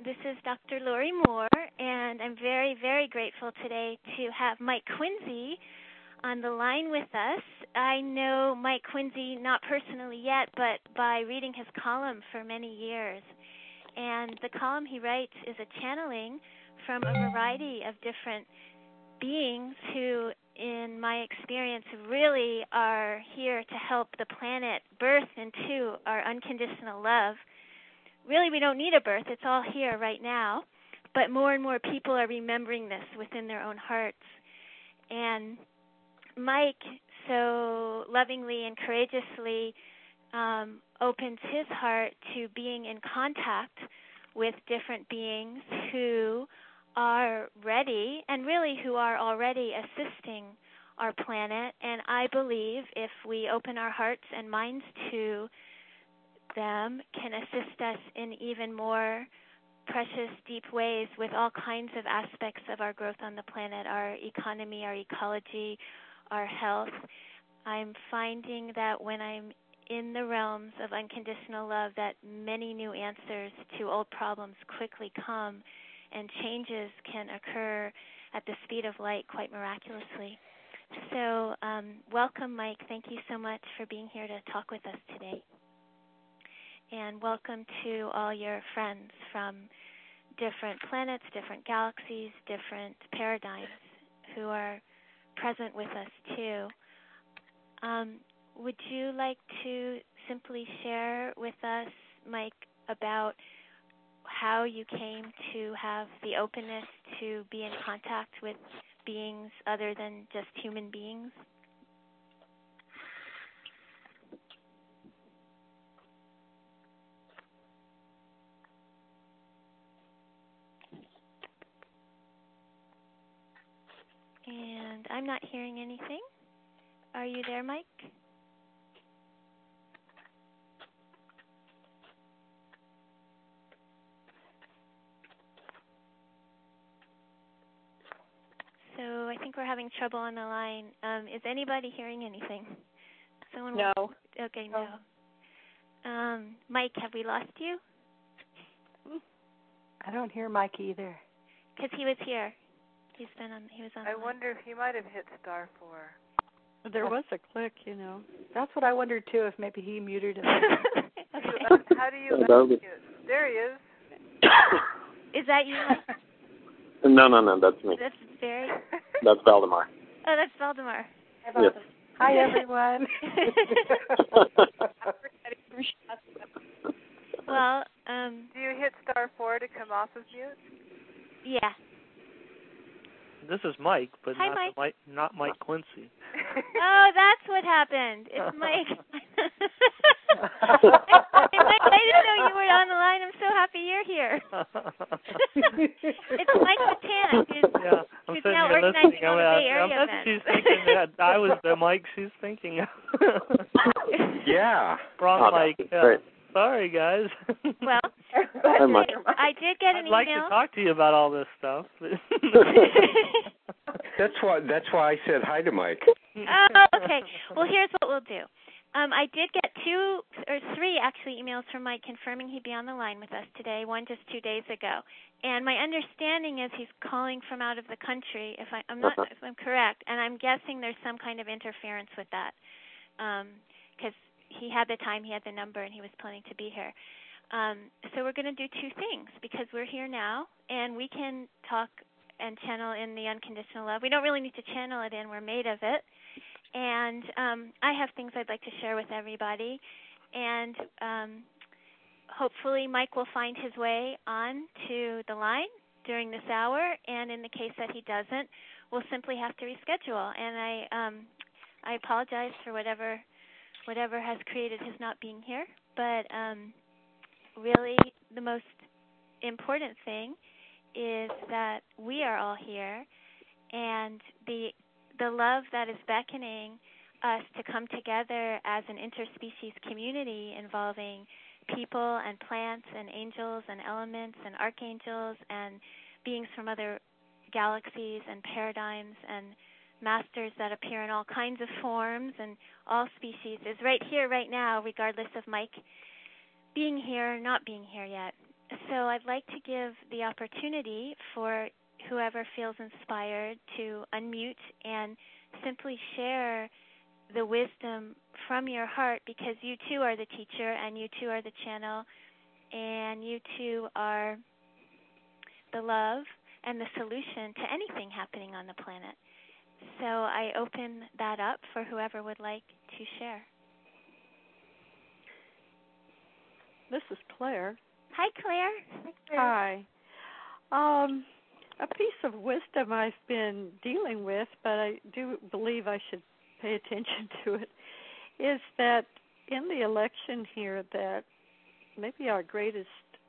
This is Dr. Lori Moore, and I'm very, very grateful today to have Mike Quincy on the line with us. I know Mike Quincy not personally yet, but by reading his column for many years. And the column he writes is a channeling from a variety of different beings who, in my experience, really are here to help the planet birth into our unconditional love. Really, we don't need a birth. It's all here right now. But more and more people are remembering this within their own hearts. And Mike so lovingly and courageously opens his heart to being in contact with different beings who are ready and really who are already assisting our planet. And I believe if we open our hearts and minds to them, can assist us in even more precious, deep ways with all kinds of aspects of our growth on the planet, our economy, our ecology, our health. I'm finding that when I'm in the realms of unconditional love, that many new answers to old problems quickly come, and changes can occur at the speed of light quite miraculously. So welcome, Mike. Thank you so much for being here to talk with us today. And welcome to all your friends from different planets, different galaxies, different paradigms who are present with us too. Would you like to simply share with us, Mike, about how you came to have the openness to be in contact with beings other than just human beings? And I'm not hearing anything. Are you there, Mike? So I think we're having trouble on the line. Is anybody hearing anything? Someone No. Okay, no. Mike, have we lost you? I don't hear Mike either. Because he was here. He was on. I wonder if he might have hit *4. There was a click, That's what I wondered too. If maybe he muted him. How do you unmute? There he is. Is that you, Mike? No, that's me. That's Barry? That's Valdemar. Oh, that's Valdemar. Hi, Valdemar. Yes. Hi, everyone. Well, do you hit *4 to come off of mute? Yeah. This is Mike, but Hi, Mike. Not Mike Quincy. Oh, that's what happened. It's Mike. Mike, I didn't know you were on the line. I'm so happy you're here. It's Mike Matan, who's now organizing all the Bay Area events. She's thinking that I was the Mike she's thinking of. Yeah. Wrong Mike. Great. Sorry, guys. Well, I did get an email. I'd like to talk to you about all this stuff. That's why I said hi to Mike. Oh, okay. Well, here's what we'll do. I did get 2 or 3 actually emails from Mike confirming he'd be on the line with us today. One just 2 days ago, and my understanding is he's calling from out of the country. If I'm correct, and I'm guessing there's some kind of interference with that, because he had the time, he had the number, and he was planning to be here. So we're going to do 2 things, because we're here now, and we can talk and channel in the unconditional love. We don't really need to channel it in. We're made of it. And I have things I'd like to share with everybody. And hopefully Mike will find his way on to the line during this hour. And in the case that he doesn't, we'll simply have to reschedule. And I apologize for whatever has created his not being here. But really the most important thing is that we are all here, and the love that is beckoning us to come together as an interspecies community involving people and plants and angels and elements and archangels and beings from other galaxies and paradigms and masters that appear in all kinds of forms and all species is right here, right now, regardless of Mike being here or not being here yet. so I'd like to give the opportunity for whoever feels inspired to unmute and simply share the wisdom from your heart, because you too are the teacher and you too are the channel and you too are the love and the solution to anything happening on the planet. So I open that up for whoever would like to share. This is Claire. Hi, Claire. Hi. A piece of wisdom I've been dealing with, but I do believe I should pay attention to it, is that in the election here, that maybe our greatest,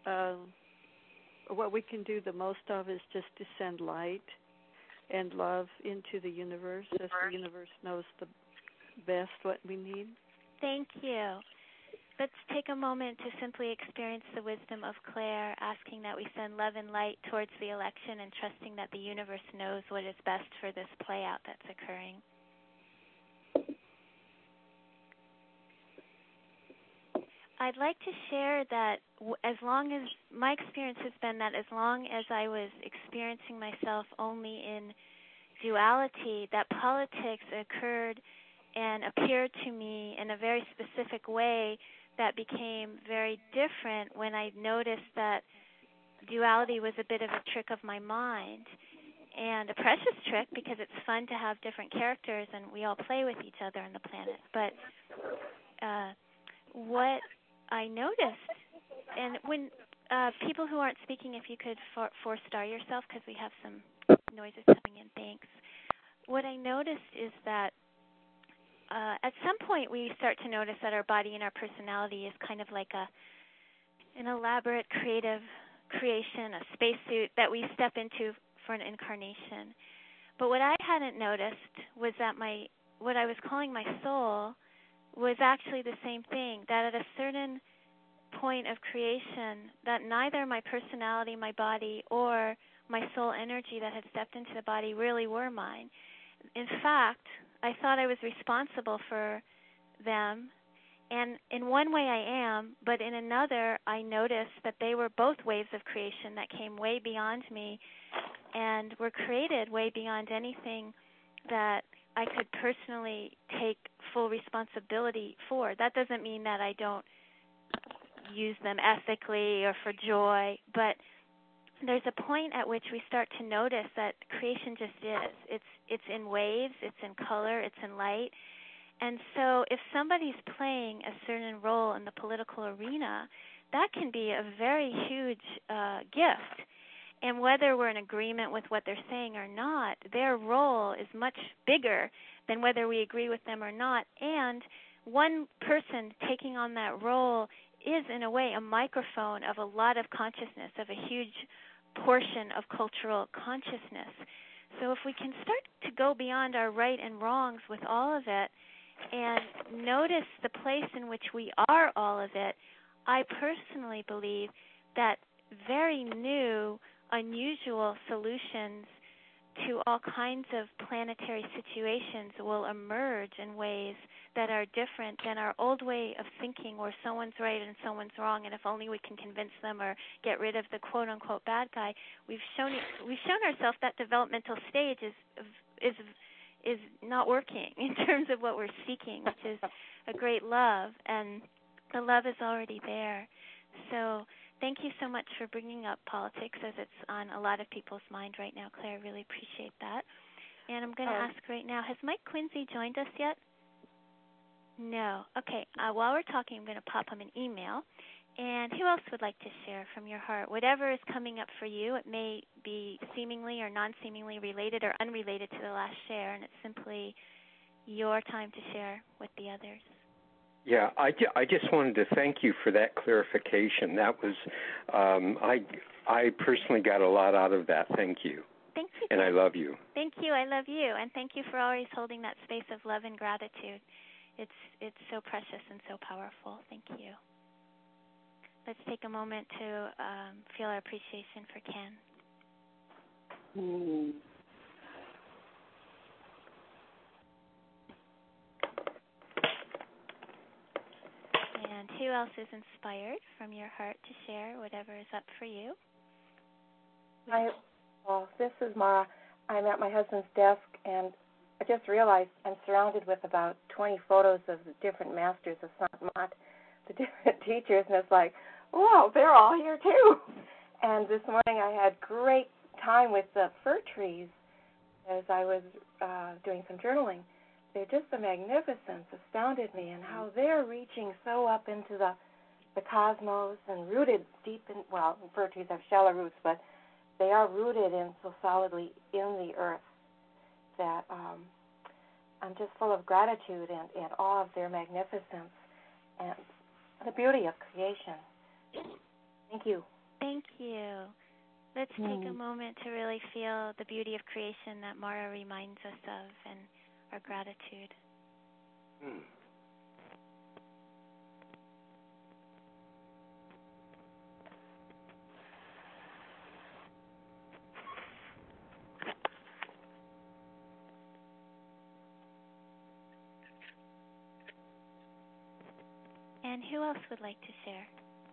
what we can do the most of is just to send light and love into the universe, as the universe knows the best what we need. Thank you. Let's take a moment to simply experience the wisdom of Claire, asking that we send love and light towards the election and trusting that the universe knows what is best for this play out that's occurring. I'd like to share that as long as my experience has been that as long as I was experiencing myself only in duality, that politics occurred and appeared to me in a very specific way that became very different when I noticed that duality was a bit of a trick of my mind, and a precious trick because it's fun to have different characters and we all play with each other on the planet. But what I noticed, and when people who aren't speaking, if you could four-star yourself because we have some noises coming in, thanks. What I noticed is that at some point we start to notice that our body and our personality is kind of like an elaborate creative creation, a spacesuit that we step into for an incarnation. But what I hadn't noticed was that what I was calling my soul was actually the same thing, that at a certain point of creation, that neither my personality, my body, or my soul energy that had stepped into the body really were mine. In fact, I thought I was responsible for them, and in one way I am, but in another I noticed that they were both waves of creation that came way beyond me and were created way beyond anything that I could personally take full responsibility for. That doesn't mean that I don't use them ethically or for joy, but there's a point at which we start to notice that creation just is. It's in waves, it's in color, it's in light. And so if somebody's playing a certain role in the political arena, that can be a very huge gift. And whether we're in agreement with what they're saying or not, their role is much bigger than whether we agree with them or not. And one person taking on that role is, in a way, a microphone of a lot of consciousness, of a huge portion of cultural consciousness. So if we can start to go beyond our right and wrongs with all of it and notice the place in which we are all of it, I personally believe that very new, unusual solutions to all kinds of planetary situations will emerge in ways that are different than our old way of thinking, where someone's right and someone's wrong, and if only we can convince them or get rid of the quote-unquote bad guy. We've shown ourselves that developmental stage is not working in terms of what we're seeking, which is a great love, and the love is already there. So thank you so much for bringing up politics, as it's on a lot of people's mind right now, Claire. I really appreciate that. And I'm going to ask right now, has Mike Quincy joined us yet? No. Okay. While we're talking, I'm going to pop him an email. And who else would like to share from your heart? Whatever is coming up for you, it may be seemingly or non-seemingly related or unrelated to the last share, and it's simply your time to share with the others. Yeah, I just wanted to thank you for that clarification. That was, I personally got a lot out of that. Thank you. Thank you. And I love you. Thank you. I love you. And thank you for always holding that space of love and gratitude. It's so precious and so powerful. Thank you. Let's take a moment to feel our appreciation for Ken. And who else is inspired from your heart to share whatever is up for you? This is Mara. I'm at my husband's desk, and I just realized I'm surrounded with about 20 photos of the different masters of Sant-Mat, the different teachers, and it's like, wow, they're all here too. And this morning I had great time with the fir trees as I was doing some journaling. They're just the magnificence astounded me, and how they're reaching so up into the cosmos and rooted deep in, well, fir trees have shallow roots, but they are rooted in so solidly in the earth that I'm just full of gratitude and awe of their magnificence and the beauty of creation. Thank you. Thank you. Let's take a moment to really feel the beauty of creation that Mara reminds us of and our gratitude. And who else would like to share?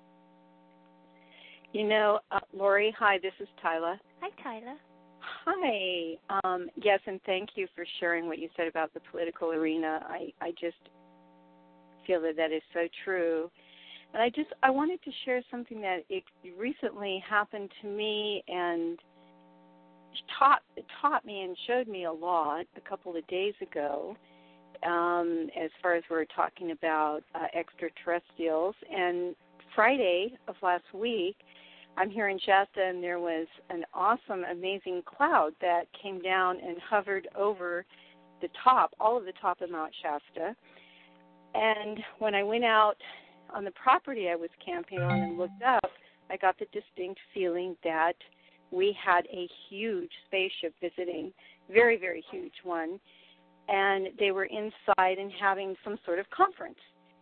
Lori, hi, this is Tyla. Hi, Tyla. Hi. Yes, and thank you for sharing what you said about the political arena. I just feel that is so true. And I wanted to share something that it recently happened to me and taught me and showed me a lot a couple of days ago, as far as we're talking about extraterrestrials. And Friday of last week, I'm here in Shasta, and there was an awesome, amazing cloud that came down and hovered over the top, all of the top of Mount Shasta. And when I went out on the property I was camping on and looked up, I got the distinct feeling that we had a huge spaceship visiting, very, very huge one, and they were inside and having some sort of conference.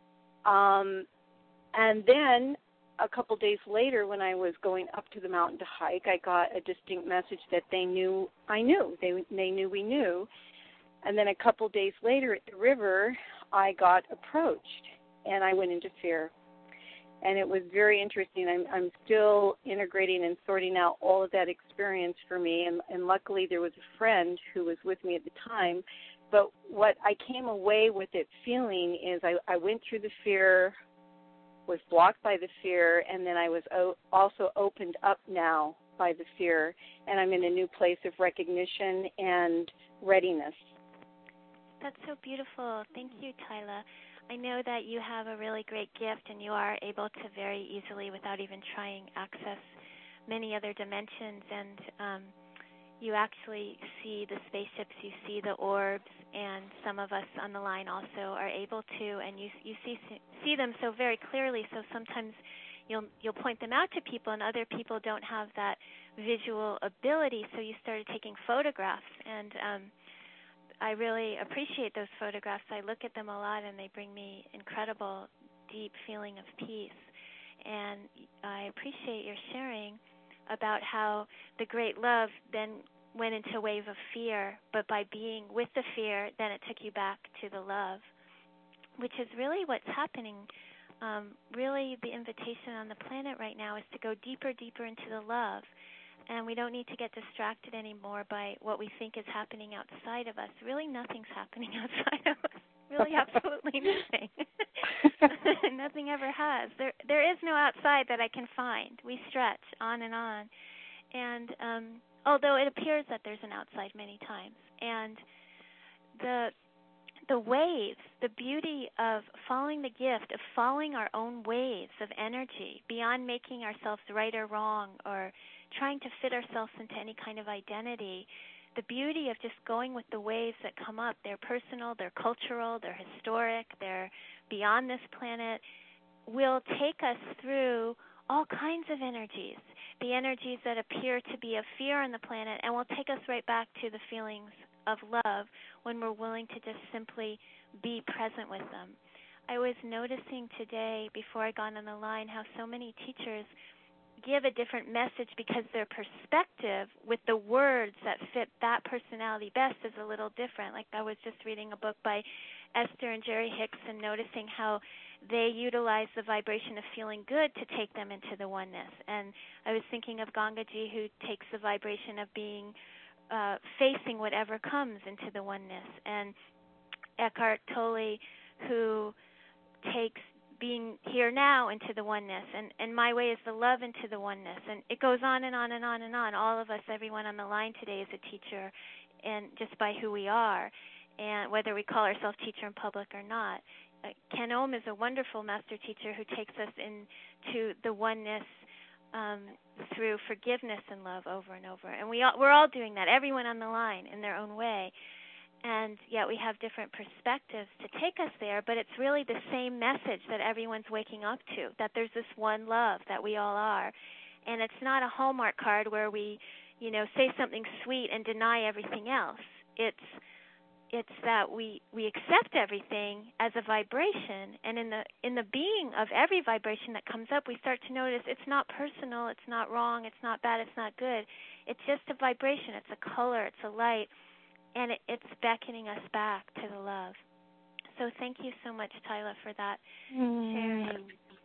And then a couple days later, when I was going up to the mountain to hike, I got a distinct message that they knew I knew. They knew we knew. And then a couple days later at the river, I got approached, and I went into fear. And it was very interesting. I'm still integrating and sorting out all of that experience for me. And luckily there was a friend who was with me at the time. But what I came away with it feeling is I went through the fear, was blocked by the fear, and then I was also opened up now by the fear, and I'm in a new place of recognition and readiness. That's so beautiful. Thank you, Tyla. I know that you have a really great gift, and you are able to very easily, without even trying, access many other dimensions, and you actually see the spaceships, you see the orbs, and some of us on the line also are able to, and you see them so very clearly. So sometimes you'll point them out to people, and other people don't have that visual ability. So you started taking photographs, and I really appreciate those photographs. I look at them a lot, and they bring me incredible, deep feeling of peace. And I appreciate your sharing about how the great love then went into a wave of fear, but by being with the fear, then it took you back to the love, which is really what's happening. Really, the invitation on the planet right now is to go deeper, deeper into the love. And we don't need to get distracted anymore by what we think is happening outside of us. Really, nothing's happening outside of us. Really, absolutely nothing. Nothing ever has. There is no outside that I can find. We stretch on. And although it appears that there's an outside many times. And the waves, the beauty of following the gift, of following our own waves of energy, beyond making ourselves right or wrong or trying to fit ourselves into any kind of identity, the beauty of just going with the waves that come up. They're personal, they're cultural, they're historic, they're beyond this planet, will take us through all kinds of energies, the energies that appear to be of fear on the planet, and will take us right back to the feelings of love when we're willing to just simply be present with them. I was noticing today, before I got on the line, how so many teachers give a different message because their perspective with the words that fit that personality best is a little different. Like I was just reading a book by Esther and Jerry Hicks and noticing how they utilize the vibration of feeling good to take them into the oneness. And I was thinking of Gangaji, who takes the vibration of being facing whatever comes into the oneness, and Eckhart Tolle, who takes being here now into the oneness, and my way is the love into the oneness, and it goes on and on and on and on. All of us, everyone on the line today is a teacher, and just by who we are, and whether we call ourselves teacher in public or not. Ken Ohm is a wonderful master teacher who takes us into the oneness through forgiveness and love over and over, and we're all doing that, everyone on the line in their own way. And yet we have different perspectives to take us there, but it's really the same message that everyone's waking up to, that there's this one love that we all are. And it's not a Hallmark card where we, say something sweet and deny everything else. It's that we accept everything as a vibration, and in the being of every vibration that comes up, we start to notice it's not personal, it's not wrong, it's not bad, it's not good. It's just a vibration, it's a color, it's a light. And it's beckoning us back to the love. So thank you so much, Tyla, for that sharing.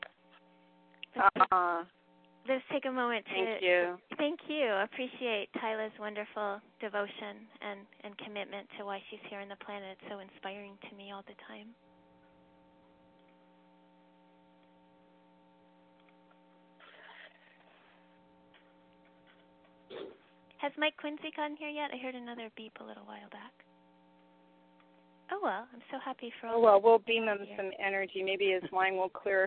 Let's take a moment to... Thank you. Appreciate Tyla's wonderful devotion and commitment to why she's here on the planet. It's so inspiring to me all the time. Has Mike Quincy gotten here yet? I heard another beep a little while back. Oh, well, I'm so happy for all. Oh, well, we'll beam him some energy. Maybe his line will clear.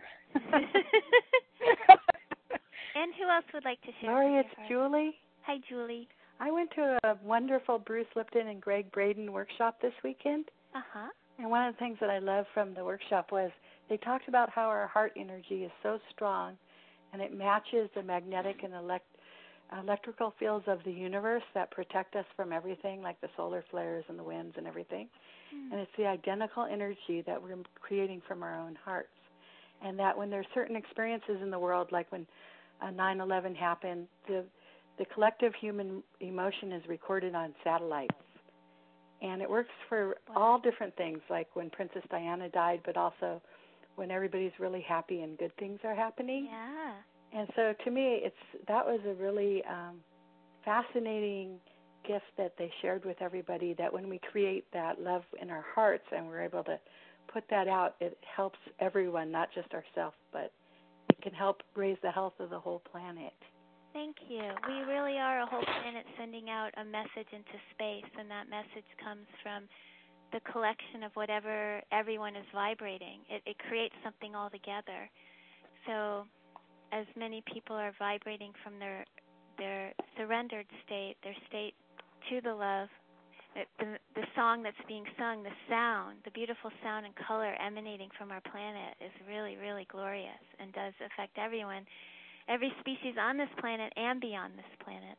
And who else would like to share? Laurie, it's Julie. Hi, Julie. I went to a wonderful Bruce Lipton and Greg Braden workshop this weekend. Uh-huh. And one of the things that I loved from the workshop was they talked about how our heart energy is so strong, and it matches the magnetic and electrical fields of the universe that protect us from everything, like the solar flares and the winds and everything. And it's the identical energy that we're creating from our own hearts. And that when there's certain experiences in the world, like when 9/11 happened, the collective human emotion is recorded on satellites. And it works for all different things, like when Princess Diana died, but also when everybody's really happy and good things are happening. Yeah. And so to me, that was a really fascinating gift that they shared with everybody, that when we create that love in our hearts and we're able to put that out, it helps everyone, not just ourselves, but it can help raise the health of the whole planet. Thank you. We really are a whole planet sending out a message into space, and that message comes from the collection of whatever everyone is vibrating. It creates something all together. So as many people are vibrating from their surrendered state, their state to the love, the song that's being sung, the sound, the beautiful sound and color emanating from our planet is really, really glorious and does affect everyone, every species on this planet and beyond this planet.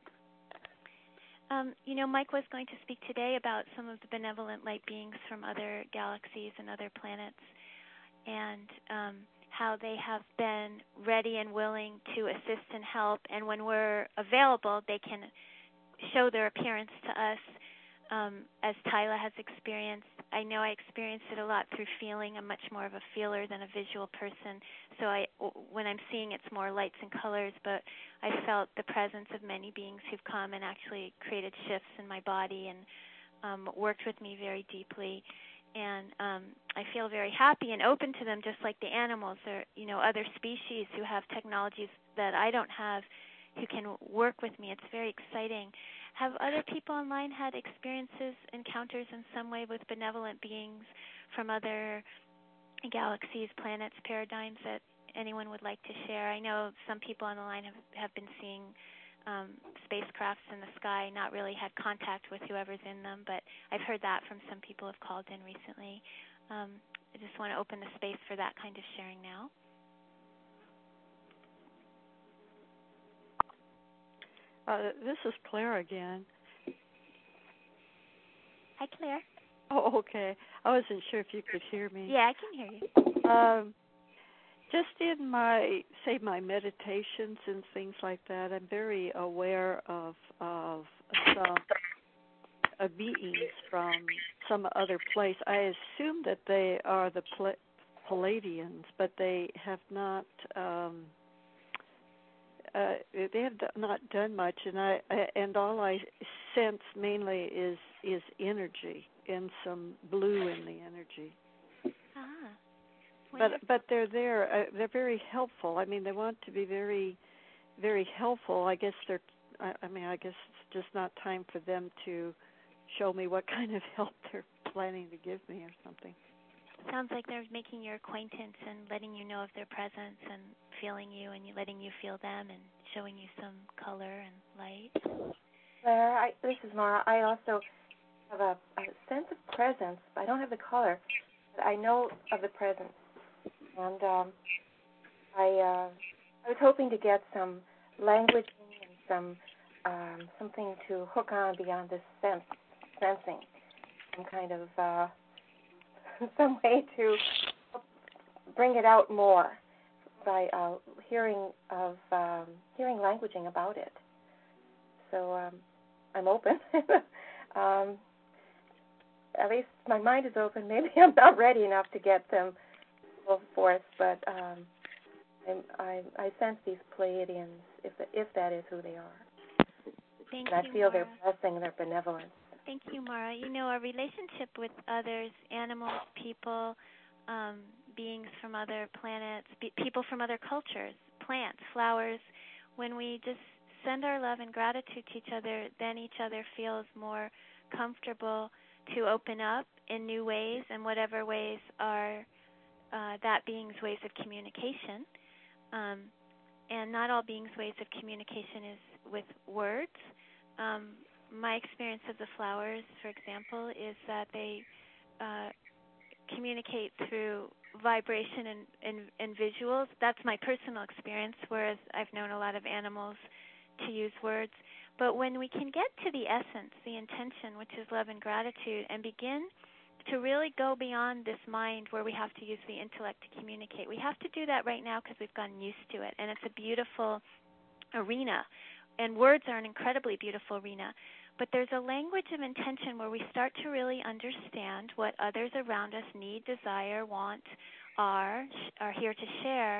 Mike was going to speak today about some of the benevolent light beings from other galaxies and other planets, and how they have been ready and willing to assist and help, and when we're available, they can show their appearance to us, as Tyla has experienced. I know I experienced it a lot through feeling. I'm much more of a feeler than a visual person, so when I'm seeing, it's more lights and colors, but I felt the presence of many beings who've come and actually created shifts in my body and worked with me very deeply. And I feel very happy and open to them, just like the animals or other species who have technologies that I don't have, who can work with me. It's very exciting. Have other people online had experiences, encounters in some way with benevolent beings from other galaxies, planets, paradigms that anyone would like to share? I know some people on the line have been seeing spacecrafts in the sky, not really had contact with whoever's in them, but I've heard that from some people who have called in recently. I just want to open the space for that kind of sharing now. This is Claire again. Hi, Claire. Oh, okay. I wasn't sure if you could hear me. Yeah, I can hear you. Just in my meditations and things like that, I'm very aware of some beings from some other place. I assume that they are the Pleiadians, but they have not not done much, and all I sense mainly is energy and some blue in the energy. But they're there. They're very helpful. I mean, they want to be very, very helpful. I guess I guess it's just not time for them to show me what kind of help they're planning to give me or something. Sounds like they're making your acquaintance and letting you know of their presence and feeling you and letting you feel them and showing you some color and light. Claire, this is Mara. I also have a sense of presence. I don't have the color, but I know of the presence. And I was hoping to get some language and something to hook on beyond this sensing, some kind of some way to bring it out more by hearing languaging about it. So I'm open. At least my mind is open. Maybe I'm not ready enough to get them full force, but I sense these Pleiadians, if that is who they are. Thank and you, I feel Mara. their blessing, their benevolence. Thank you, Mara. You know, our relationship with others, animals, people, beings from other planets, people from other cultures, plants, flowers, when we just send our love and gratitude to each other, then each other feels more comfortable to open up in new ways, and whatever ways are that being's ways of communication. And not all beings' ways of communication is with words. My experience of the flowers, for example, is that they communicate through vibration and visuals. That's my personal experience, whereas I've known a lot of animals to use words. But when we can get to the essence, the intention, which is love and gratitude, and begin to really go beyond this mind where we have to use the intellect to communicate. We have to do that right now because we've gotten used to it, and it's a beautiful arena, and words are an incredibly beautiful arena. But there's a language of intention where we start to really understand what others around us need, desire, want, are here to share.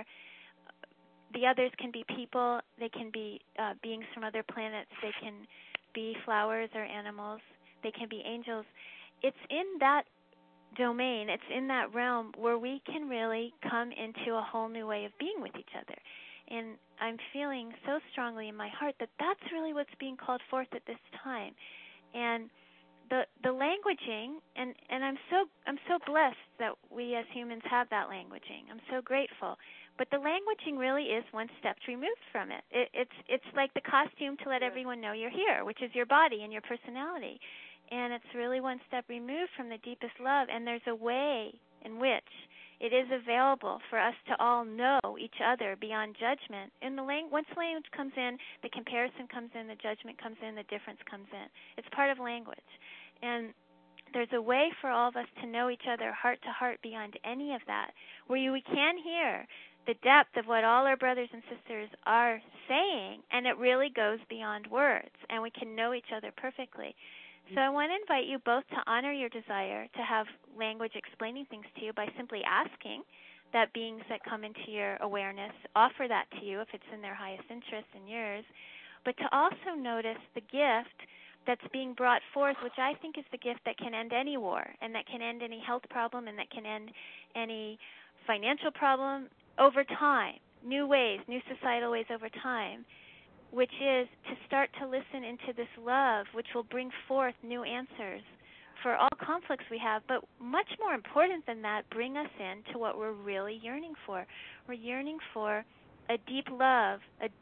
The others can be people, they can be beings from other planets, they can be flowers or animals, they can be angels. It's in that domain, it's in that realm where we can really come into a whole new way of being with each other. And I'm feeling so strongly in my heart that that's really what's being called forth at this time. And the languaging, and I'm so blessed that we as humans have that languaging. I'm so grateful. But the languaging really is one step removed from it. It's like the costume to let everyone know you're here, which is your body and your personality. And it's really one step removed from the deepest love. And there's a way in which it is available for us to all know each other beyond judgment. And once language comes in, the comparison comes in, the judgment comes in, the difference comes in. It's part of language. And there's a way for all of us to know each other heart to heart beyond any of that, where we can hear the depth of what all our brothers and sisters are saying, and it really goes beyond words, and we can know each other perfectly. So I want to invite you both to honor your desire to have language explaining things to you by simply asking that beings that come into your awareness offer that to you if it's in their highest interest and yours, but to also notice the gift that's being brought forth, which I think is the gift that can end any war and that can end any health problem and that can end any financial problem over time, new ways, new societal ways over time, which is to start to listen into this love, which will bring forth new answers for all conflicts we have, but much more important than that, bring us into what we're really yearning for. We're yearning for a deep love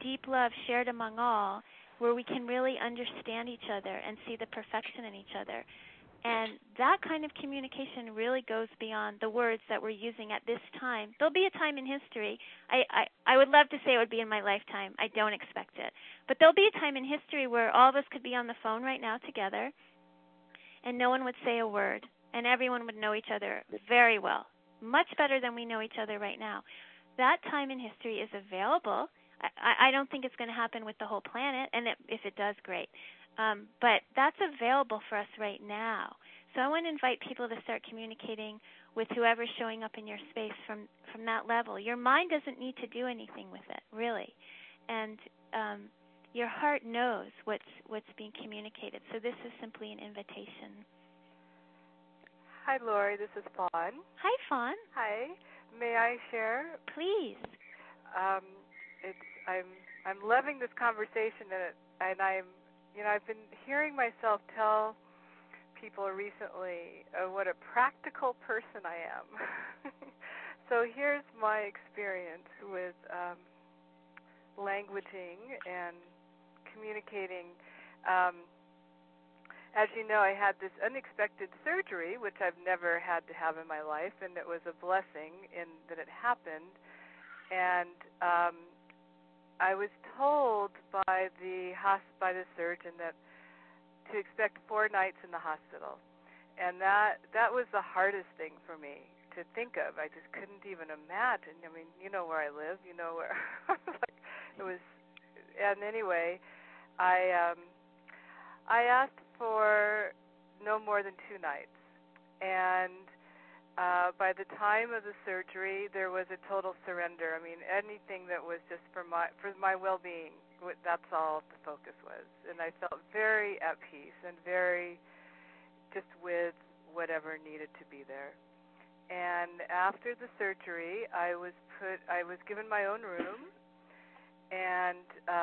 shared among all, where we can really understand each other and see the perfection in each other. And that kind of communication really goes beyond the words that we're using at this time. There'll be a time in history. I would love to say it would be in my lifetime. I don't expect it. But there'll be a time in history where all of us could be on the phone right now together, and no one would say a word, and everyone would know each other very well, much better than we know each other right now. That time in history is available. I don't think it's going to happen with the whole planet, and if it does, great. But that's available for us right now. So I want to invite people to start communicating with whoever's showing up in your space from that level. Your mind doesn't need to do anything with it, really. And your heart knows what's being communicated. So this is simply an invitation. Hi, Lori. This is Fawn. Hi, Fawn. Hi. May I share? Please. I'm loving this conversation, and I've been hearing myself tell people recently what a practical person I am. So here's my experience with languaging and communicating. As you know, I had this unexpected surgery, which I've never had to have in my life, and it was a blessing in that it happened. And I was told by the surgeon that to expect 4 nights in the hospital, and that was the hardest thing for me to think of. I just couldn't even imagine. I mean, you know where I live, you know where it was. And anyway, I asked for no more than 2 nights, and by the time of the surgery, there was a total surrender. I mean, anything that was just for my well-being, that's all the focus was, and I felt very at peace and very just with whatever needed to be there. And after the surgery, I was given my own room, and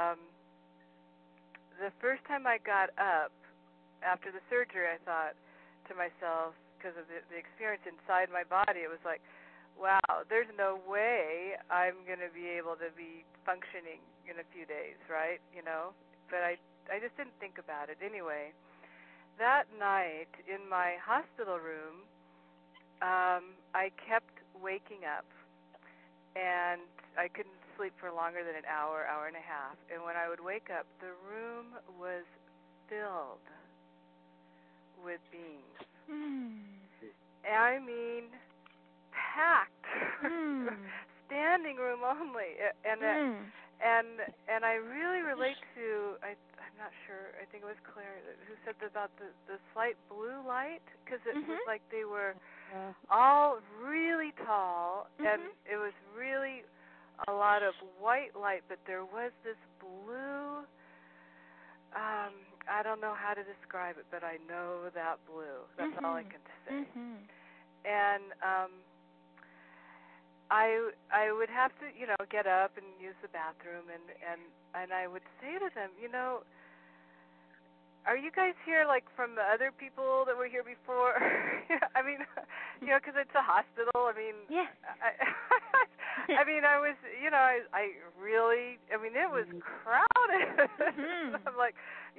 the first time I got up after the surgery, I thought to myself, because of the experience inside my body, it was like, wow, there's no way I'm going to be able to be functioning in a few days, right? You know? But I just didn't think about it. Anyway, that night in my hospital room, I kept waking up, and I couldn't sleep for longer than an hour, hour and a half. And when I would wake up, the room was filled with beings. I mean, packed, standing room only, and I really relate to. I'm not sure. I think it was Claire who said about the slight blue light, because it was like they were all really tall, and it was really a lot of white light, but there was this blue. I don't know how to describe it, but I know that blue. That's all I can say. And I would have to, get up and use the bathroom, and I would say to them, are you guys here like from the other people that were here before? I mean, because it's a hospital. I mean, yeah. I mean, I was, I really, it was crowded. I'm like,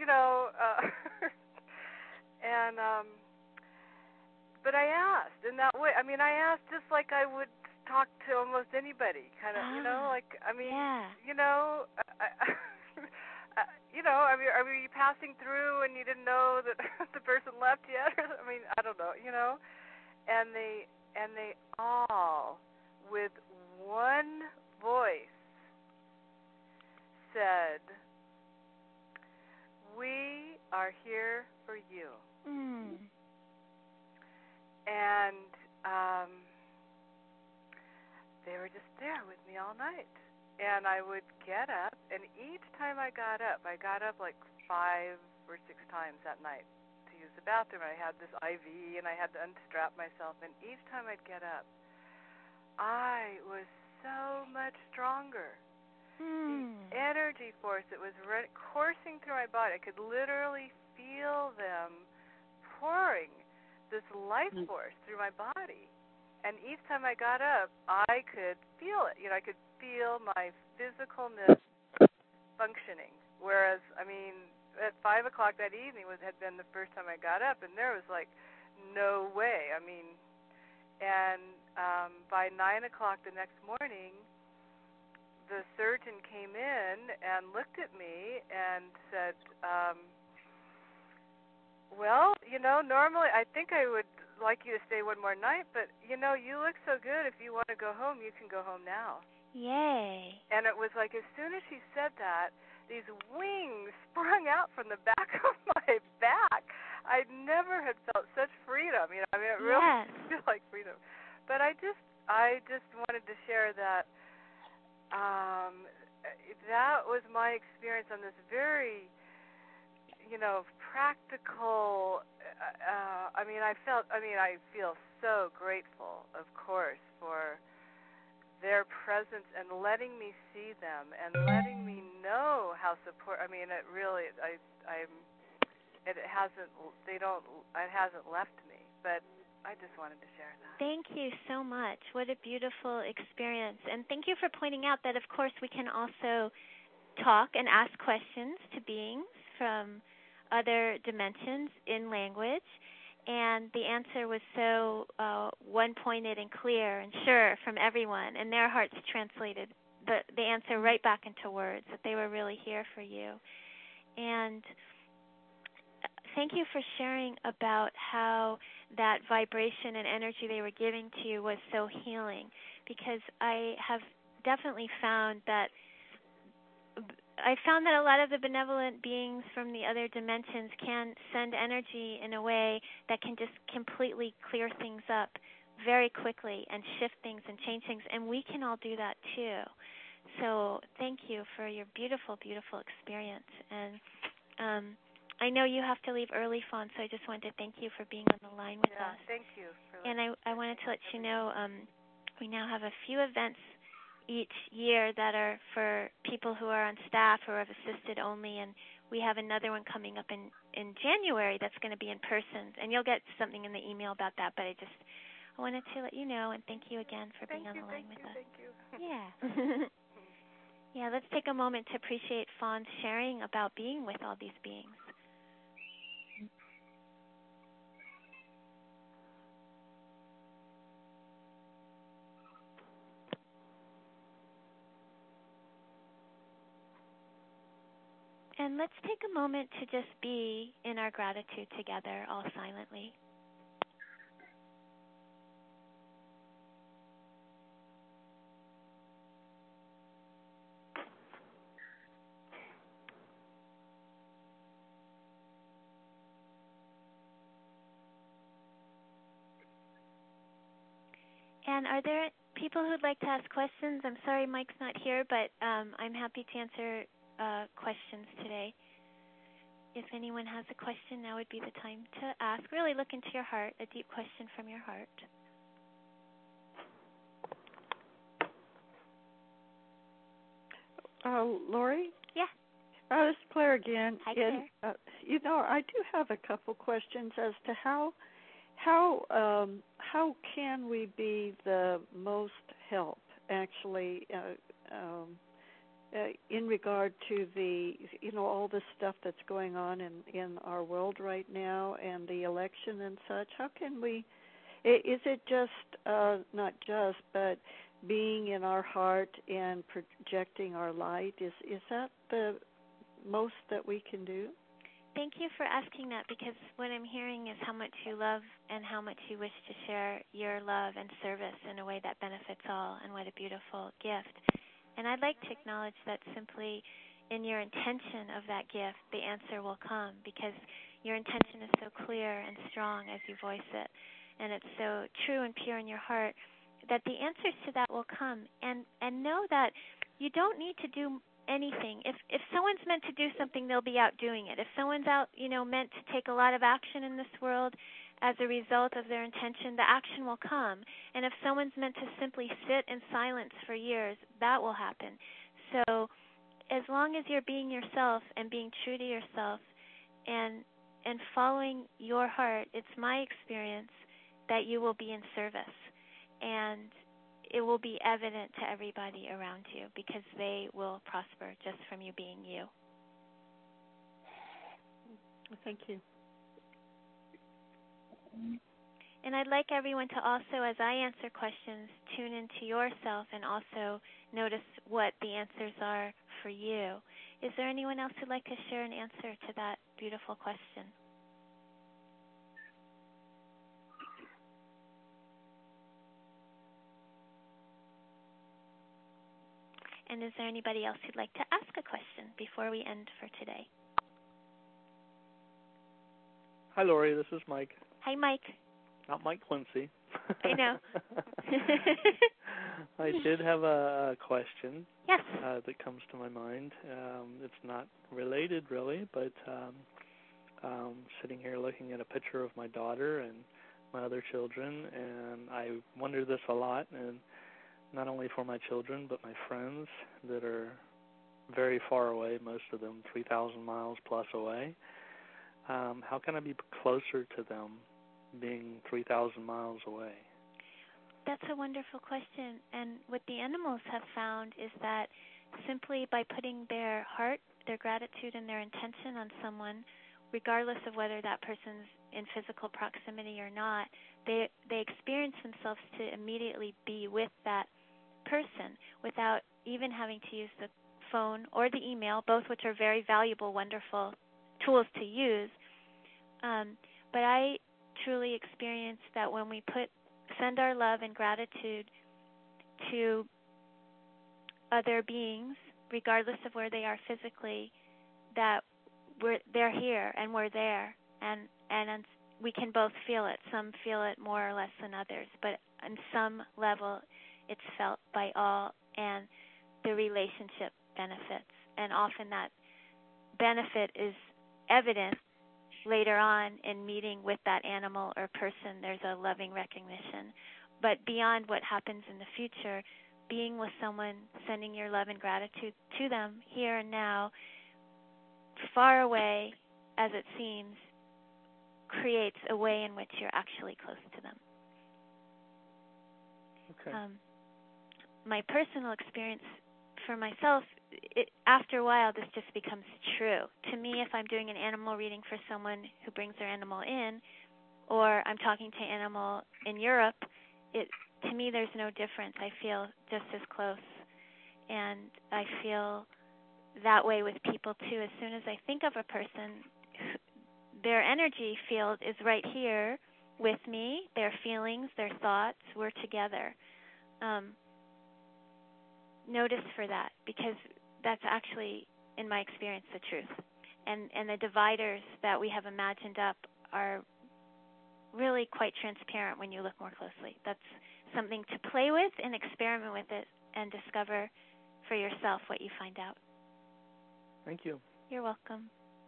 and but I asked in that way. I mean, I asked just like I would talk to almost anybody, kind of, like, I mean, are we passing through and you didn't know that the person left yet? I mean, I don't know, and they all, with one voice, said, "We are here for you." And they were just there with me all night. And I would get up, and each time I got up like 5 or 6 times that night to use the bathroom. I had this IV, and I had to unstrap myself. And each time I'd get up, I was so much stronger. The energy force that was coursing through my body, I could literally feel them pouring this life force through my body. And each time I got up, I could feel it. I could feel my physicalness functioning. Whereas, I mean, at 5 o'clock that evening had been the first time I got up, and there was like no way. I mean, and by 9 o'clock the next morning, the surgeon came in and looked at me and said, well, normally I think I would like you to stay one more night, but, you look so good. If you want to go home, you can go home now. Yay. And it was like as soon as she said that, these wings sprung out from the back of my back. I never had felt such freedom. It really feels like freedom. But I just wanted to share that that was my experience on this very, practical. I feel so grateful, of course, for their presence and letting me see them and letting me know how support. It hasn't left me, but I just wanted to share that. Thank you so much. What a beautiful experience. And thank you for pointing out that, of course, we can also talk and ask questions to beings from other dimensions in language. And the answer was so one-pointed and clear and sure from everyone. And their hearts translated the answer right back into words, that they were really here for you. And thank you for sharing about how that vibration and energy they were giving to you was so healing, because I have definitely found that a lot of the benevolent beings from the other dimensions can send energy in a way that can just completely clear things up very quickly and shift things and change things, and we can all do that too. So thank you for your beautiful, beautiful experience. And I know you have to leave early, Fawn, so I just wanted to thank you for being on the line with us. Thank you. And I wanted to let you know we now have a few events each year that are for people who are on staff or have assisted only, and we have another one coming up in January that's going to be in person, and you'll get something in the email about that, but I wanted to let you know, and thank you again for being on the line with us. Thank you. Yeah. Yeah, let's take a moment to appreciate Fawn's sharing about being with all these beings. And let's take a moment to just be in our gratitude together, all silently. And are there people who'd like to ask questions? I'm sorry Mike's not here, but I'm happy to answer questions today. If anyone has a question, now would be the time to ask. Really look into your heart, a deep question from your heart. Lori? Yeah. This is Claire again. Hi, Claire. I do have a couple questions as to how can we be the most help, actually, in regard to the, all the stuff that's going on in our world right now and the election and such. How can we, is it just, not just, but being in our heart and projecting our light, is that the most that we can do? Thank you for asking that, because what I'm hearing is how much you love and how much you wish to share your love and service in a way that benefits all, and what a beautiful gift. And I'd like to acknowledge that simply in your intention of that gift, the answer will come, because your intention is so clear and strong as you voice it, and it's so true and pure in your heart that the answers to that will come. And know that you don't need to do anything. If someone's meant to do something, they'll be out doing it. If someone's out, meant to take a lot of action in this world as a result of their intention, the action will come. And if someone's meant to simply sit in silence for years, that will happen. So as long as you're being yourself and being true to yourself and following your heart, it's my experience that you will be in service. And it will be evident to everybody around you, because they will prosper just from you being you. Thank you. And I'd like everyone to also, as I answer questions, tune into yourself and also notice what the answers are for you. Is there anyone else who'd like to share an answer to that beautiful question? And is there anybody else who'd like to ask a question before we end for today? Hi, Lori. This is Mike. Hi, Mike. Not Mike Quincy. I know. I did have a question. Yes. That comes to my mind. It's not related really, but sitting here looking at a picture of my daughter and my other children, and I wonder this a lot, and not only for my children, but my friends that are very far away, most of them 3,000 miles plus away. How can I be closer to them being 3,000 miles away? That's a wonderful question. And what the animals have found is that simply by putting their heart, their gratitude, and their intention on someone, regardless of whether that person's in physical proximity or not, they experience themselves to immediately be with that person without even having to use the phone or the email, both which are very valuable, wonderful tools to use. But I truly experienced that when we send our love and gratitude to other beings, regardless of where they are physically, that they're here and we're there, and we can both feel it. Some feel it more or less than others, but on some level it's felt by all, and the relationship benefits. And often that benefit is evident later on in meeting with that animal or person. There's a loving recognition. But beyond what happens in the future, being with someone, sending your love and gratitude to them here and now, far away as it seems, creates a way in which you're actually close to them. Okay. My personal experience for myself, after a while, this just becomes true. To me, if I'm doing an animal reading for someone who brings their animal in, or I'm talking to an animal in Europe, to me there's no difference. I feel just as close. And I feel that way with people, too. As soon as I think of a person, their energy field is right here with me, their feelings, their thoughts, we're together. Notice for that, because that's actually, in my experience, the truth. And the dividers that we have imagined up are really quite transparent when you look more closely. That's something to play with and experiment with it and discover for yourself what you find out. Thank you. You're welcome.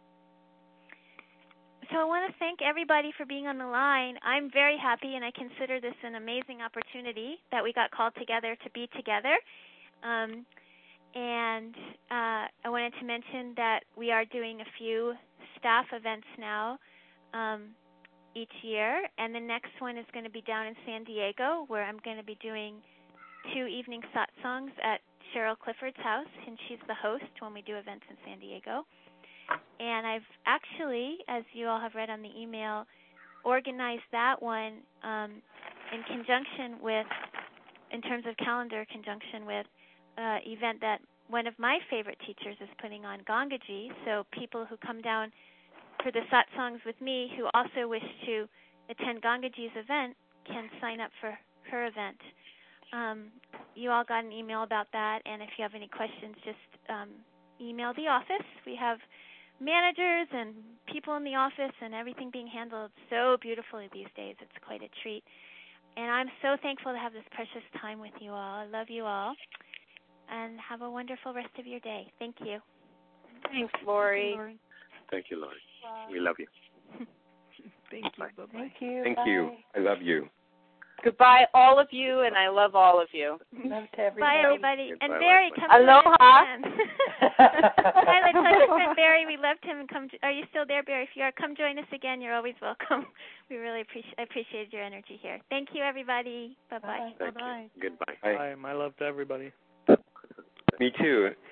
So I want to thank everybody for being on the line. I'm very happy, and I consider this an amazing opportunity that we got called together to be together. And I wanted to mention that we are doing a few staff events now each year, and the next one is going to be down in San Diego, where I'm going to be doing 2 evening satsangs at Cheryl Clifford's house, and she's the host when we do events in San Diego. And I've actually, as you all have read on the email, organized that one in conjunction with, in terms of calendar, conjunction with event that one of my favorite teachers is putting on, Gangaji. So people who come down for the satsangs with me who also wish to attend Gangaji's event can sign up for her event. You all got an email about that, and if you have any questions, just email the office. We have managers and people in the office and everything being handled so beautifully these days. It's quite a treat. And I'm so thankful to have this precious time with you all. I love you all. And have a wonderful rest of your day. Thank you. Thanks, Lori. Thank you, Lori. We love you. Thank you. Bye-bye. Thank you. Thank Bye. you. I love you. Goodbye, all of you, and I love all of you. Love to everybody. Bye, everybody. And Bye, Barry, bye. come join us Aloha. again. Hi, let's tell your friend Barry we loved him. Are you still there, Barry? If you are, come join us again. You're always welcome. We really appreciated your energy here. Thank you, everybody. Bye-bye. Bye. Thank Bye-bye. you. Goodbye. Bye. My love to everybody. Me too.